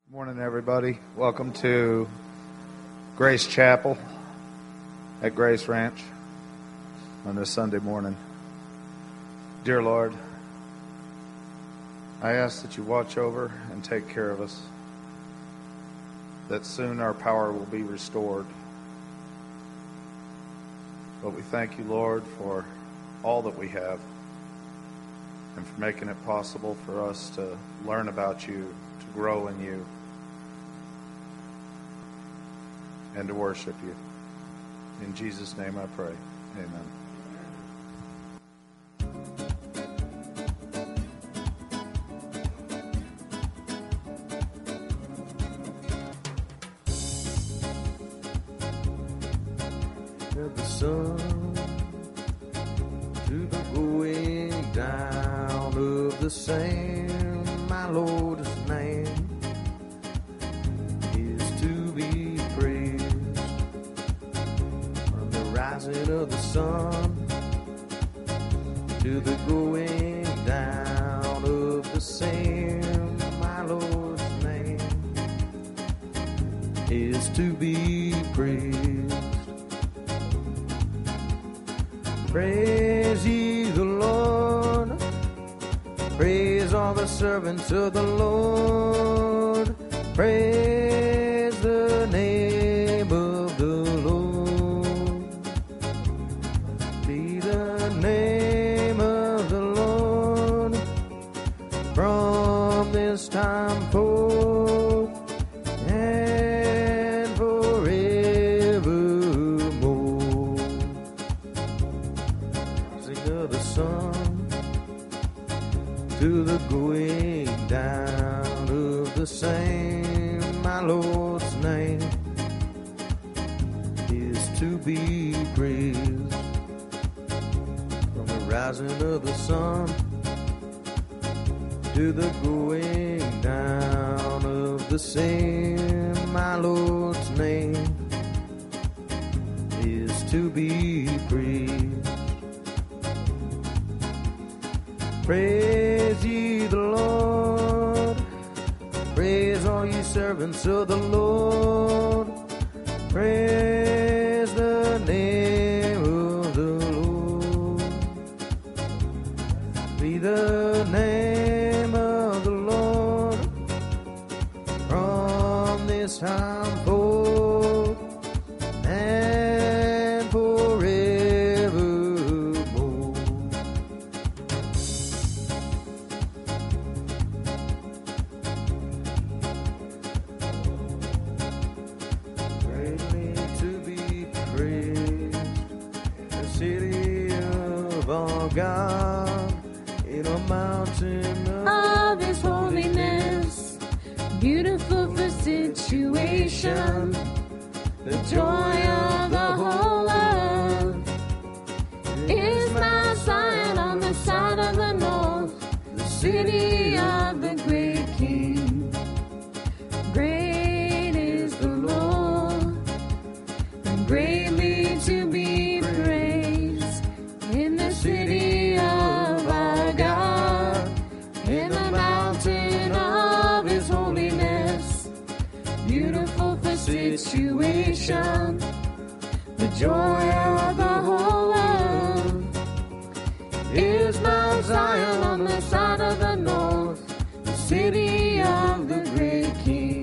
Morning, everybody. Welcome to Grace Chapel at Grace Ranch on this Sunday morning. Dear Lord, I ask that you watch over and take care of us, that soon our power will be restored. But we thank you, Lord, for all that we have and for making it possible for us to learn about you, to grow in you, and to worship you. In Jesus' name I pray. Amen. The sun to the going down of the same, my Lord's name is to be praised. From the rising of the sun to the going down of the same, my Lord's name is to be praised. Praise ye the Lord, praise all the servants of the Lord, praise the name of the Lord. Be the name of the Lord from this time forth and forevermore. Of the sun to the going down of the same, my Lord's name is to be praised. From the rising of the sun to the going down of the same, my Lord's name is to be praised. Praise ye the Lord, praise all ye servants of the Lord, praise the name of the Lord. Be the name of the Lord from this time forth and forevermore. Greatly to be praised, the city of our God, in a mountain of His holiness, beautiful for situation, the joy of the whole earth is Mount Zion on the side of the north, the city of the great King. Great is the Lord, and greatly to be praised in the city of our God, in the mountain of His holiness, beautiful for situation, the joy of the whole earth is Mount Zion on the side of the north, the city of the great King.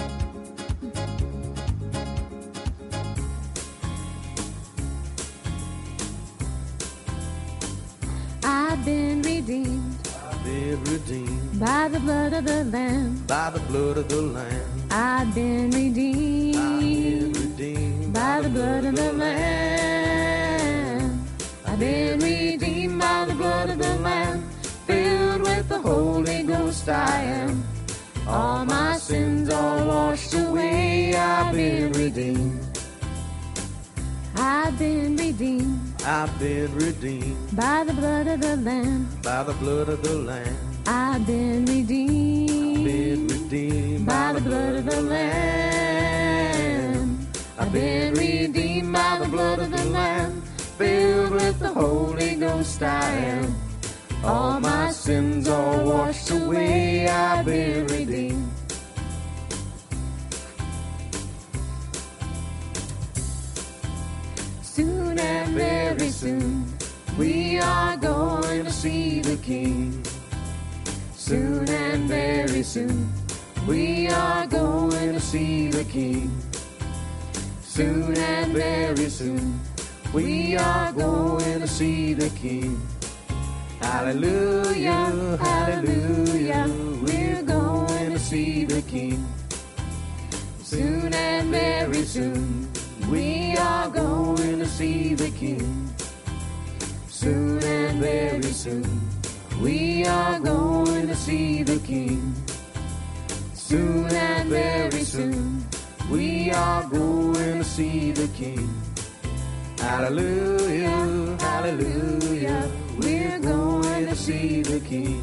I've been redeemed by the blood of the Lamb. by the blood of the Lamb. I've been redeemed by the blood of the Lamb. I've been redeemed by the blood of the Lamb. Filled with the Holy Ghost I am. All my sins are washed away. I've been redeemed. I've been redeemed I've been redeemed by the blood of the Lamb. by the blood of the Lamb. I've been redeemed by the blood of the Lamb. I've been redeemed by the blood of the Lamb. Filled with the Holy Ghost I am. All my sins are washed away. I've been redeemed. We are going to see the King. Soon and very soon, we are going to see the King. Soon and very soon, we are going to see the King. Hallelujah, hallelujah, we're going to see the King. Soon and very soon, we are going to see the King. Soon and very soon, we are going to see the King. Soon and very soon, we are going to see the King. Hallelujah, hallelujah, we're going to see the King.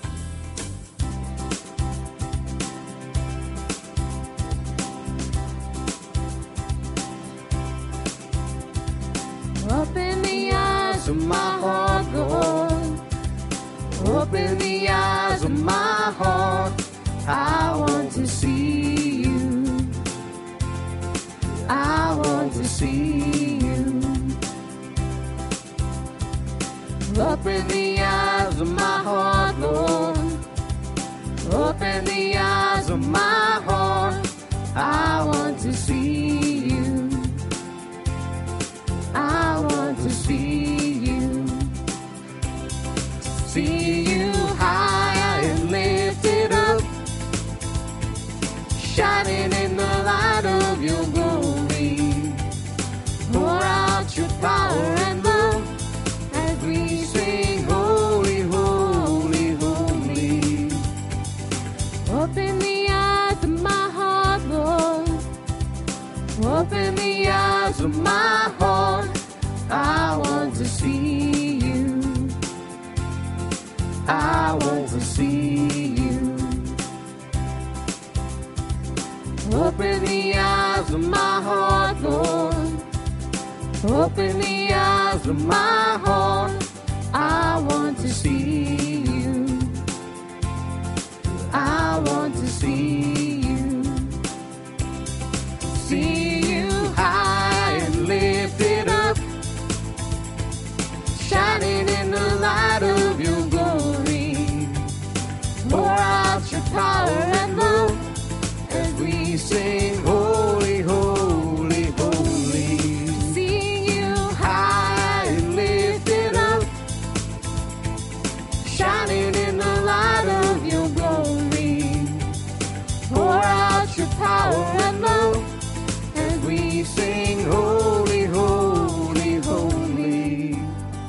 Open the eyes of my heart, Lord. Open the eyes of my heart. I want to see you. I want to see you. Open the eyes of my heart, Lord. Open the eyes of my heart. I want to see you. I want to see you. See you high and lifted up, shining in the light of your glory. Pour out your power and love as we sing, holy, holy, holy. Open the eyes of my heart, Lord. Open the eyes of my heart. I want to see you. I want to see you. Open the eyes of my heart, Lord. Open the eyes of my heart. I want to see you. I want to see you. See you high and lifted up, shining in the light of your glory. Pour out your power and love as we sing, holy, holy, holy. See you high and lifted up, shining in the light of your glory. Pour out your power and love as we sing, holy, holy, holy.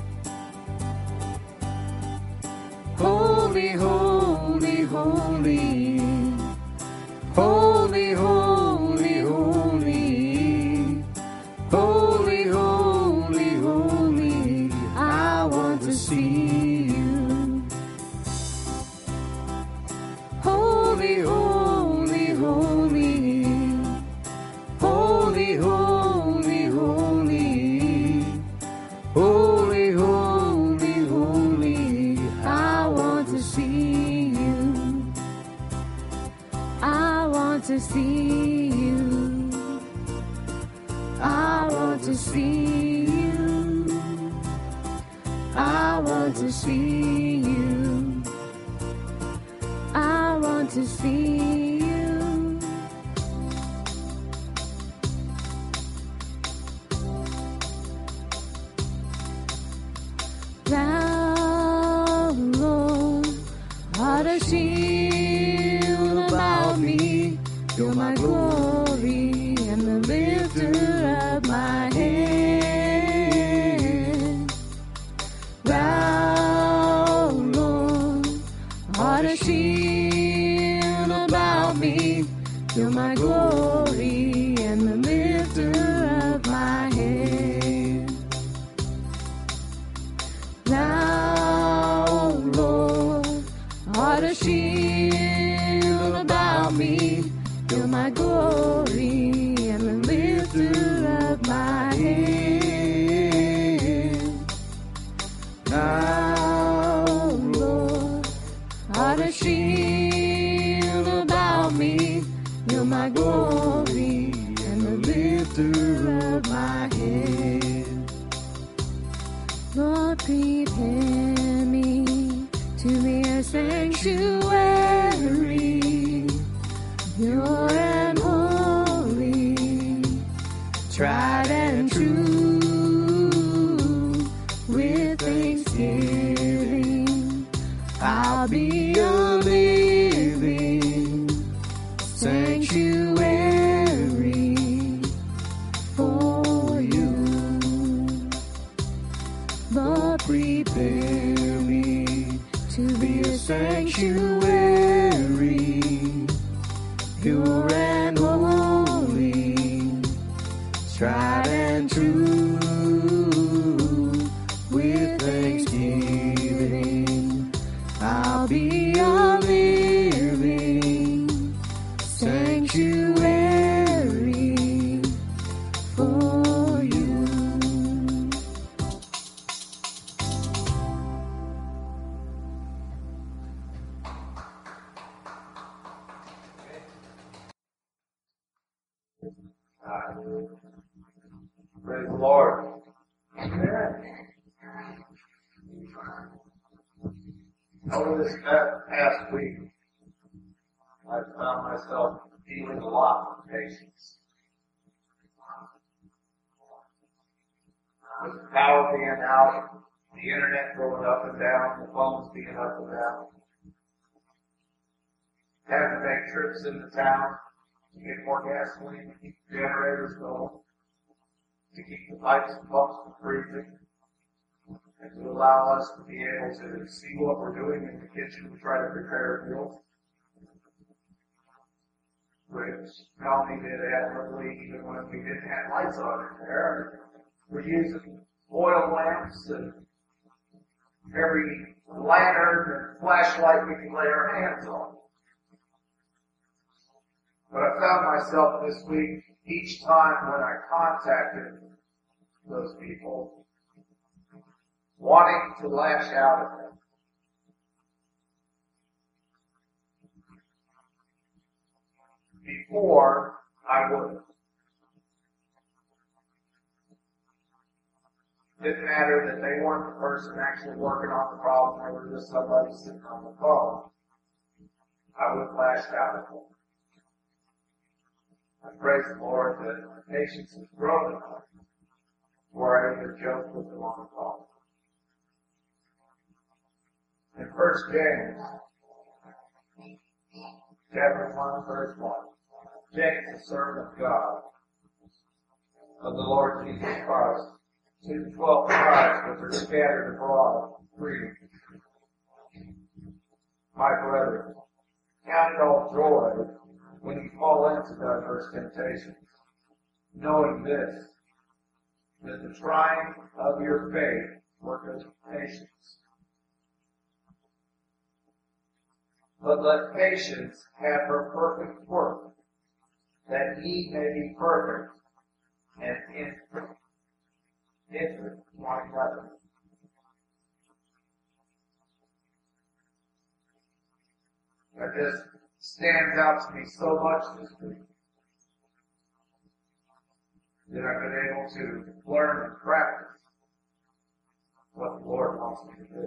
Holy, holy, holy. Holy, holy, holy. Holy, holy, holy. I want to see you. Holy, holy, holy. Holy, holy, holy. Holy, holy, holy. I want to see you. I want to see you. I want to see you. I want to see you. I want to see you. Thou, Lord, art a shield about me. You're my glory and the lifter of my head. Thou, Lord, art a shield about me. You're my glory and the lifter of my head. Thou, Lord, art a shield about me. You're my glory and the lifter of my head. Thou, Lord, art a shield about me. You're my glory and the lifter of my head. Lord, Prepare me to be a sanctuary, pure and holy, tried and true. With thanksgiving, I'll be a living sanctuary for you. But prepare me to be a sanctuary, pure and holy, tried and true. With thanksgiving, I'll be a living sanctuary for you. Praise the Lord. Amen. Over this past week, I found myself dealing a lot with patience. With the power being out, the internet going up and down, the phones being up and down, having to make trips into town to get more gasoline, to keep the generators going, to keep the pipes and pumps from freezing, and to allow us to be able to see what we're doing in the kitchen to try to prepare meals, which Melanie did admirably even when we didn't have lights on in there. We're using oil lamps and every lantern and flashlight we can lay our hands on. But I found myself this week, each time when I contacted those people, wanting to lash out at them. Before, I wouldn't. Didn't matter that they weren't the person actually working on the problem, they were just somebody sitting on the phone. I would lash out at them. I praise the Lord that my patience has grown enough where I even joke with them on the phone. In 1 James, chapter 1, verse 1, James, the servant of God, of the Lord Jesus Christ, to the 12 tribes which are scattered abroad, greeting. My brethren, count it all joy when you fall into diverse temptations, knowing this, that the trying of your faith worketh patience. But let patience have her perfect work, that ye may be perfect and infant one another. That just stands out to me so much this week. That I've been able to learn and practice what the Lord wants me to do.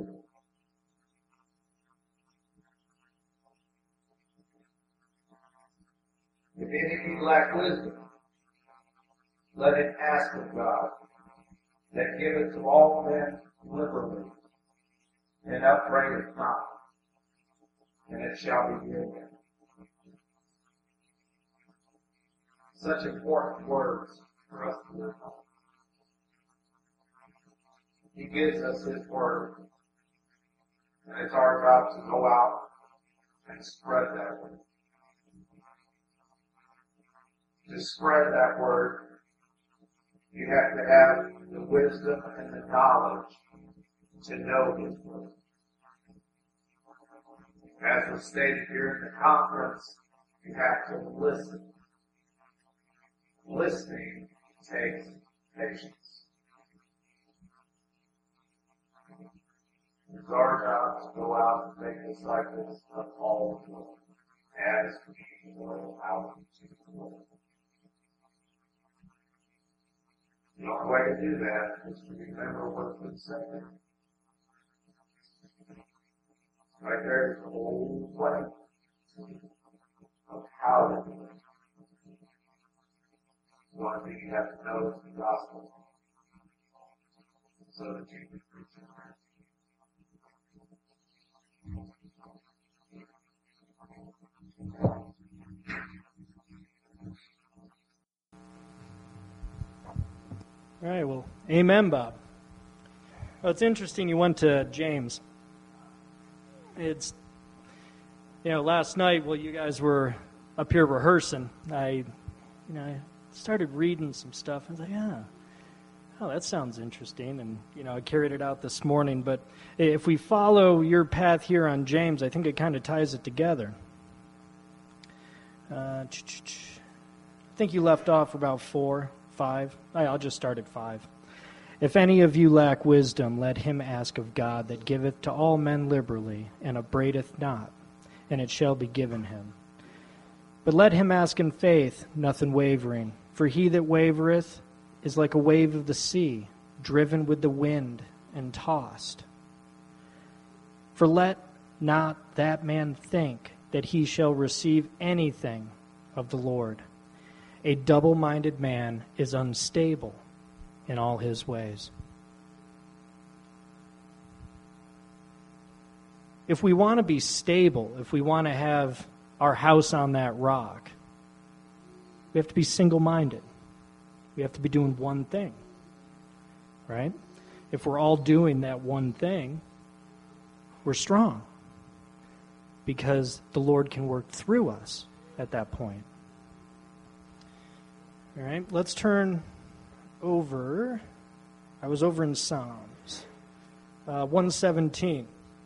If any of you lack wisdom, let him ask of God, that giveth to all men liberally, and upbraideth not, and it shall be given. Such important words for us to live on. He gives us his word, and it's our job to go out and spread that word. To spread that word, you have to have the wisdom and the knowledge to know his word. As was stated here in the conference, you have to listen. Listening takes patience. It's our job to go out and make disciples of all the world as we go out into the world. The only way to do that is to remember what's been said. Right there is the whole way of how to do it. One thing you have to know is the gospel, so that you can preach it. All right, well, amen, Bob. Well, it's interesting you went to James. It's, last night while you guys were up here rehearsing, I started reading some stuff. I was like, that sounds interesting. And, I carried it out this morning. But if we follow your path here on James, I think it kind of ties it together. I think you left off about 4, 5. I'll just start at 5. If any of you lack wisdom, let him ask of God, that giveth to all men liberally, and upbraideth not, and it shall be given him. But let him ask in faith, nothing wavering. For he that wavereth is like a wave of the sea, driven with the wind and tossed. For let not that man think that he shall receive anything of the Lord. A double-minded man is unstable in all his ways. If we want to be stable, if we want to have our house on that rock, we have to be single-minded. We have to be doing one thing, right? If we're all doing that one thing, we're strong, because the Lord can work through us at that point. All right, let's turn over. I was over in Psalms 117.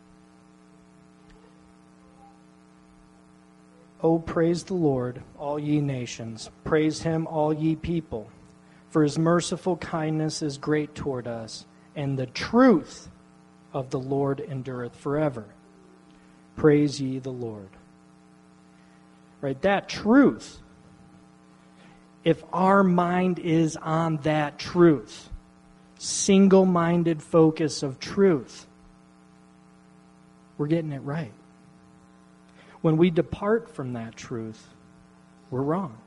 Oh, praise the Lord, all ye nations. Praise him, all ye people. For his merciful kindness is great toward us, and the truth of the Lord endureth forever. Praise ye the Lord. Right, that truth. If our mind is on that truth, single-minded focus of truth, we're getting it right. When we depart from that truth, we're wrong.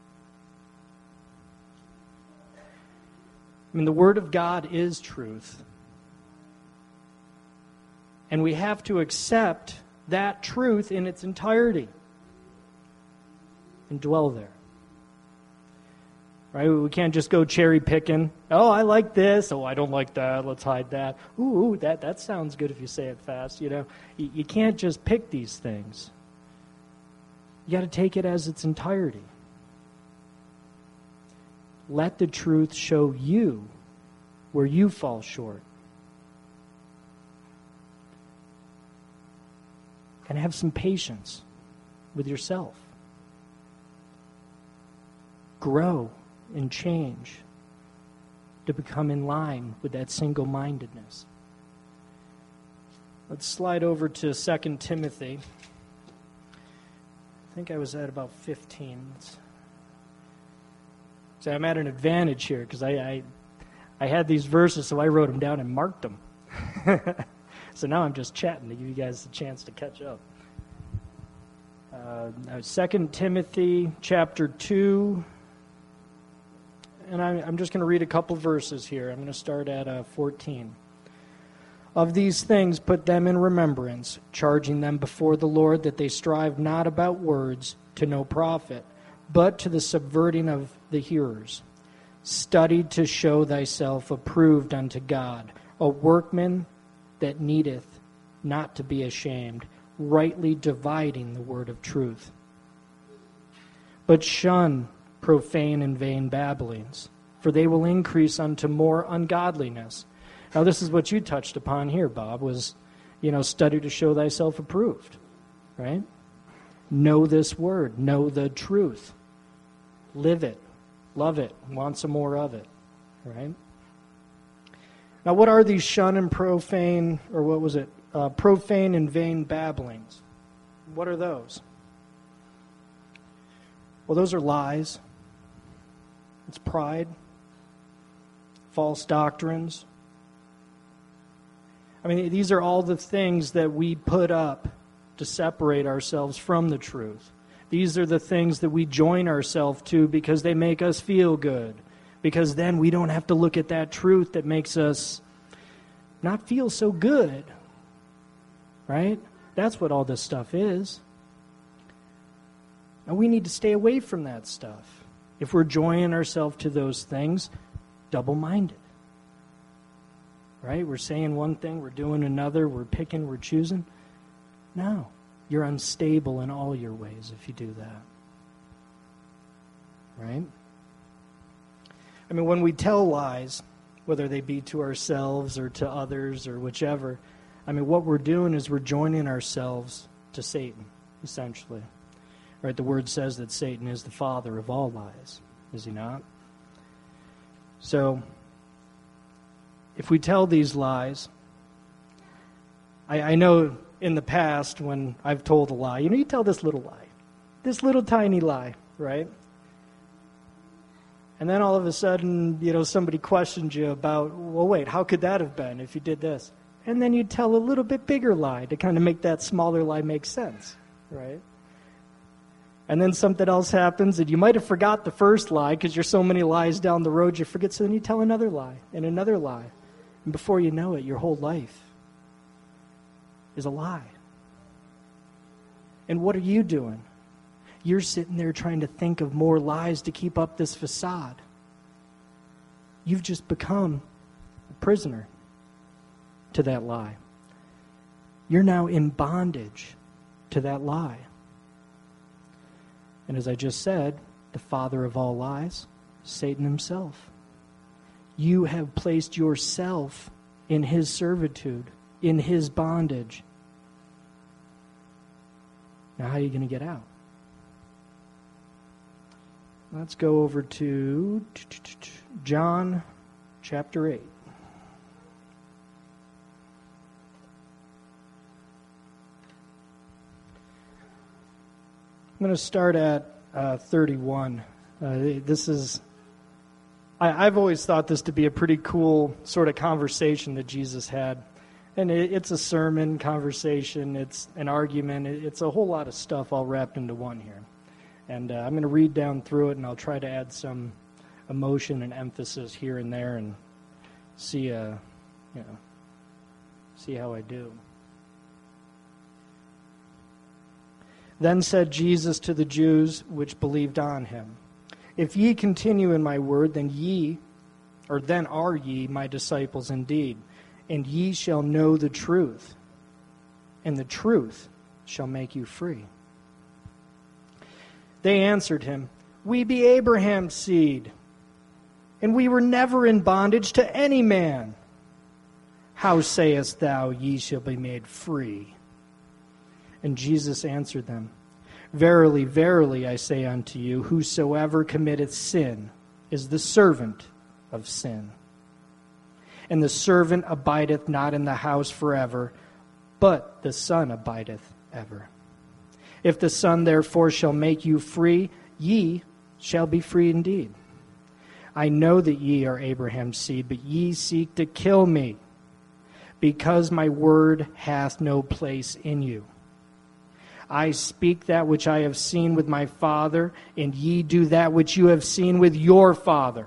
I mean, the Word of God is truth. And we have to accept that truth in its entirety and dwell there. Right? We can't just go cherry picking. Oh, I like this. Oh, I don't like that. Let's hide that. Ooh, that sounds good if you say it fast. You can't just pick these things. You got to take it as its entirety. Let the truth show you where you fall short. And have some patience with yourself. Grow and change to become in line with that single-mindedness. Let's slide over to 2 Timothy. I think I was at about 15. So I'm at an advantage here because I had these verses, so I wrote them down and marked them. So now I'm just chatting to give you guys a chance to catch up. 2 Timothy chapter 2. And I'm just going to read a couple verses here. I'm going to start at 14. Of these things put them in remembrance, charging them before the Lord that they strive not about words to no profit, but to the subverting of the hearers. Study to show thyself approved unto God, a workman that needeth not to be ashamed, rightly dividing the word of truth. But shun profane and vain babblings, for they will increase unto more ungodliness. Now this is what you touched upon here, Bob, was, study to show thyself approved, right? Know this word, know the truth. Live it, love it, want some more of it, right? Now what are these shun and profane, or what was it? Profane and vain babblings. What are those? Well, those are lies. It's pride, false doctrines. I mean, these are all the things that we put up to separate ourselves from the truth. These are the things that we join ourselves to because they make us feel good. Because then we don't have to look at that truth that makes us not feel so good. Right? That's what all this stuff is. And we need to stay away from that stuff. If we're joining ourselves to those things, double-minded. Right? We're saying one thing, we're doing another, we're picking, we're choosing. No. You're unstable in all your ways if you do that. Right? I mean, when we tell lies, whether they be to ourselves or to others or whichever, I mean, what we're doing is we're joining ourselves to Satan, essentially. Right? The word says that Satan is the father of all lies, is he not? So, if we tell these lies, I know in the past when I've told a lie, you tell this little lie, this little tiny lie, right? And then all of a sudden, somebody questioned you about, well, wait, how could that have been if you did this? And then you tell a little bit bigger lie to kind of make that smaller lie make sense, right? And then something else happens, and you might have forgot the first lie because you're so many lies down the road you forget, so then you tell another lie and another lie. And before you know it, your whole life is a lie. And what are you doing? You're sitting there trying to think of more lies to keep up this facade. You've just become a prisoner to that lie. You're now in bondage to that lie. And as I just said, the father of all lies, Satan himself. You have placed yourself in his servitude, in his bondage. Now, how are you going to get out? Let's go over to John chapter 8. I'm going to start at 31. I've always thought this to be a pretty cool sort of conversation that Jesus had. And it's a sermon conversation, it's an argument, it's a whole lot of stuff all wrapped into one here. And I'm going to read down through it, and I'll try to add some emotion and emphasis here and there and see how I do. Then said Jesus to the Jews which believed on him, If ye continue in my word, then are ye my disciples indeed, and ye shall know the truth, and the truth shall make you free. They answered him, We be Abraham's seed, and we were never in bondage to any man. How sayest thou, ye shall be made free? And Jesus answered them, Verily, verily, I say unto you, whosoever committeth sin is the servant of sin. And the servant abideth not in the house forever, but the Son abideth ever. If the Son therefore shall make you free, ye shall be free indeed. I know that ye are Abraham's seed, but ye seek to kill me, because my word hath no place in you. I speak that which I have seen with my father, and ye do that which you have seen with your father.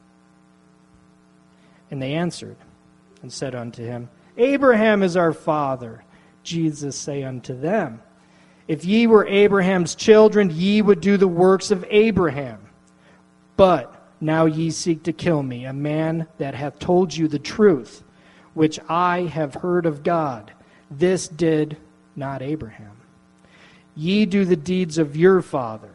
And they answered and said unto him, Abraham is our father. Jesus say unto them, If ye were Abraham's children, ye would do the works of Abraham. But now ye seek to kill me, a man that hath told you the truth, which I have heard of God. This did not Abraham. Ye do the deeds of your father.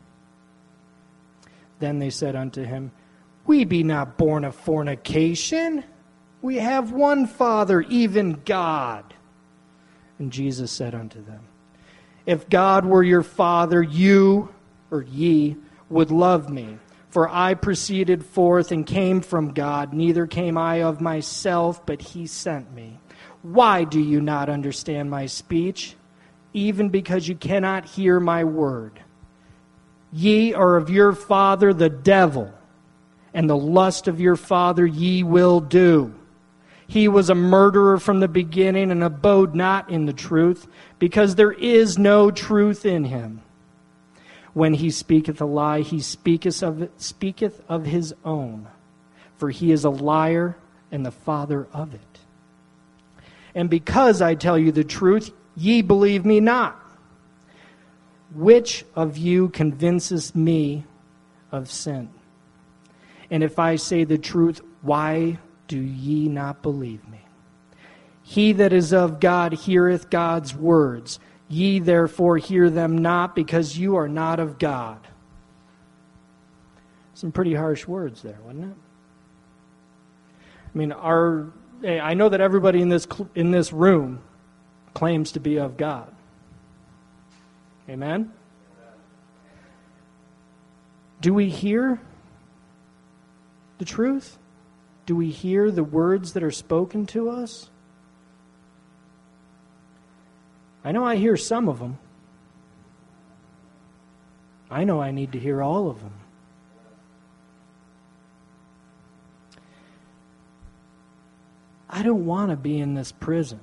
Then they said unto him, We be not born of fornication. We have one Father, even God. And Jesus said unto them, If God were your Father, you, or ye, would love me. For I proceeded forth and came from God, neither came I of myself, but he sent me. Why do you not understand my speech? Even because you cannot hear my word. Ye are of your father the devil, and the lust of your father ye will do. He was a murderer from the beginning and abode not in the truth, because there is no truth in him. When he speaketh a lie, he speaketh of his own, for he is a liar and the father of it. And because I tell you the truth, ye believe me not. Which of you convinces me of sin? And if I say the truth, why do ye not believe me? He that is of God heareth God's words. Ye therefore hear them not, because you are not of God. Some pretty harsh words there, wasn't it? I mean, I know that everybody in this room claims to be of God. Amen? Do we hear the truth? Do we hear the words that are spoken to us? I know I hear some of them. I know I need to hear all of them. I don't want to be in this prison.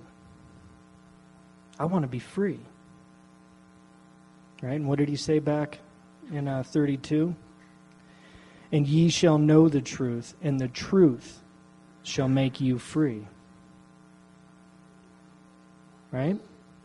I want to be free. Right? And what did he say back in 32? And ye shall know the truth, and the truth shall make you free. Right?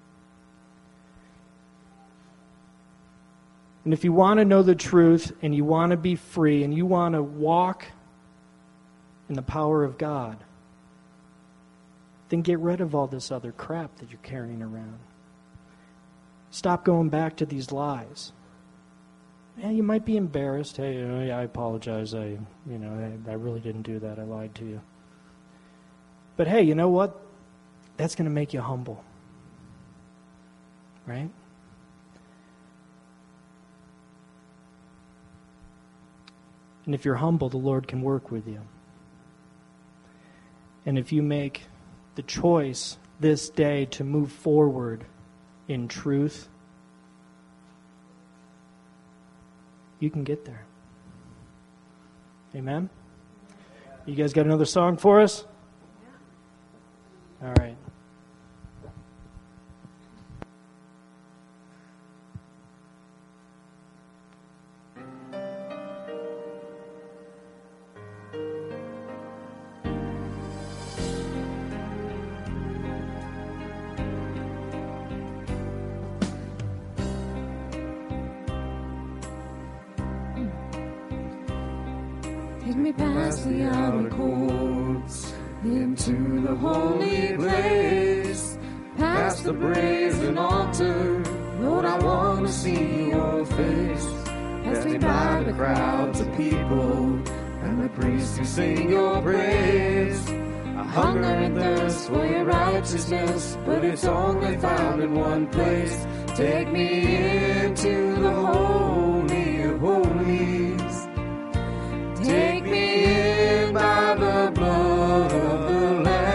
And if you want to know the truth, and you want to be free, and you want to walk in the power of God, then get rid of all this other crap that you're carrying around. Stop going back to these lies. Yeah, you might be embarrassed. Hey, I apologize. I really didn't do that. I lied to you. But hey, you know what? That's going to make you humble. Right? And if you're humble, the Lord can work with you. And if you make the choice this day to move forward in truth, you can get there. Amen? You guys got another song for us? All right. Take me past the outer courts, into the holy place, past the brazen altar. Lord, I want to see your face. Pass me by the crowds of people and the priests who sing your praise. I hunger and thirst for your righteousness, but it's only found in one place. Take me into the holy of holies. Take me in by the blood of the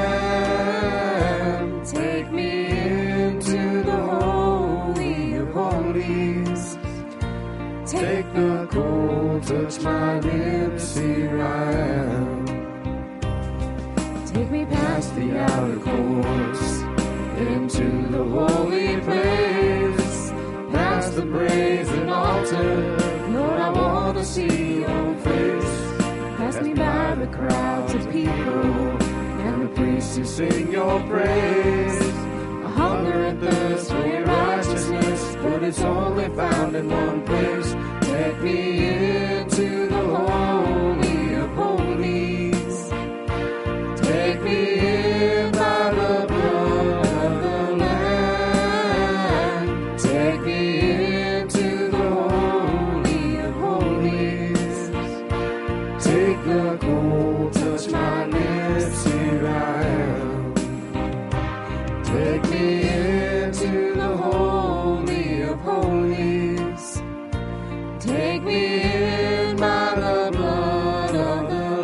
Lamb. Take me into the holy of holies. Take the cold, touch my lips, here I am. Take me past the outer courts, into the holy place, past the brazen altar. Lord, I want to see your face. Pass me by the crowds of people and the priests who sing your praise. I hunger and thirst for your righteousness, but it's only found in one place. Take me into the holy of holies. Take me in by the blood of the Lamb. Take me into the holy of holies. Take the cold, touch my lips, here I am. Take me into the holy of holies. Take me in by the blood of the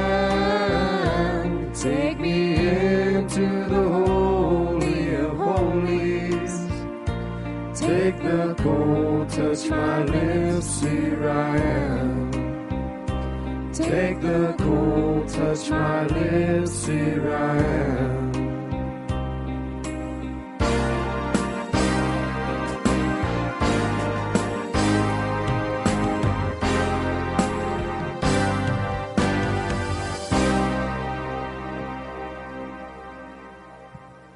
Lamb. Take me into the holy of holies. Take the cold, touch my lips, here I am. Take the cold, touch my lips, here I